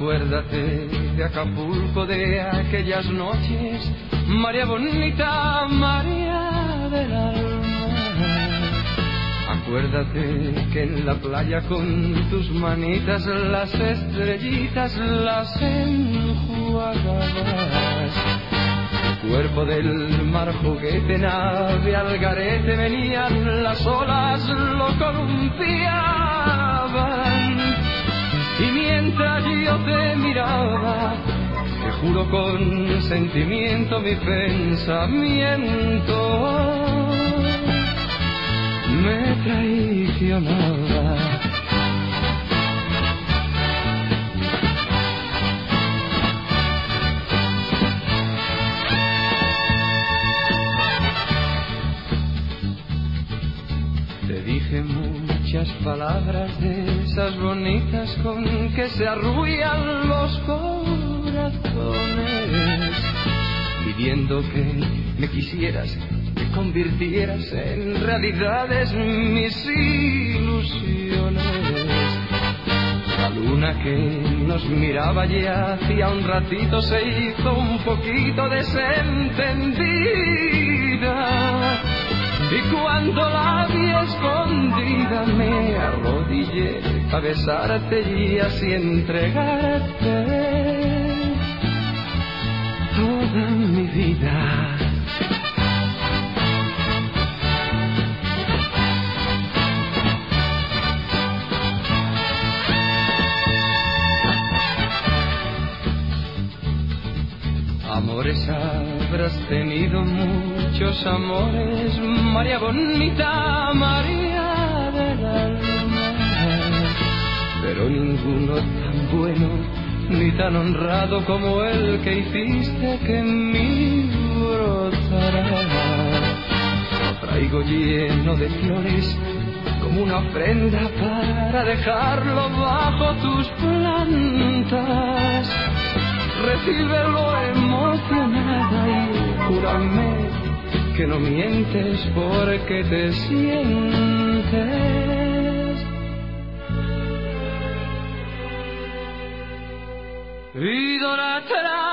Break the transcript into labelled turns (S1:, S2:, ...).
S1: Acuérdate de Acapulco, de aquellas noches, María bonita, María del alma. Acuérdate que en la playa con tus manitas las estrellitas las enjuagabas. Tu cuerpo del mar juguete, nave al garete, venían las olas, lo columpiaban. Y mientras yo te miraba, te juro con sentimiento mi pensamiento me traicionaba. Te dije muchas palabras de esas bonitas con que se arrullan los corazones, pidiendo que me quisieras, que convirtieras en realidades mis ilusiones. La luna que nos miraba ya hacía un ratito se hizo un poquito desentendida, y cuando la vi escondida me arrodillé a besarte y así entregarte toda mi vida. Amores habrás tenido, muchos amores, María bonita, María del alma, pero ninguno tan bueno ni tan honrado como el que hiciste que en mí brotara. Lo traigo lleno de flores como una ofrenda para dejarlo bajo tus plantas. Recíbelo emocionada y júrame que no mientes porque te sientes idolatrada.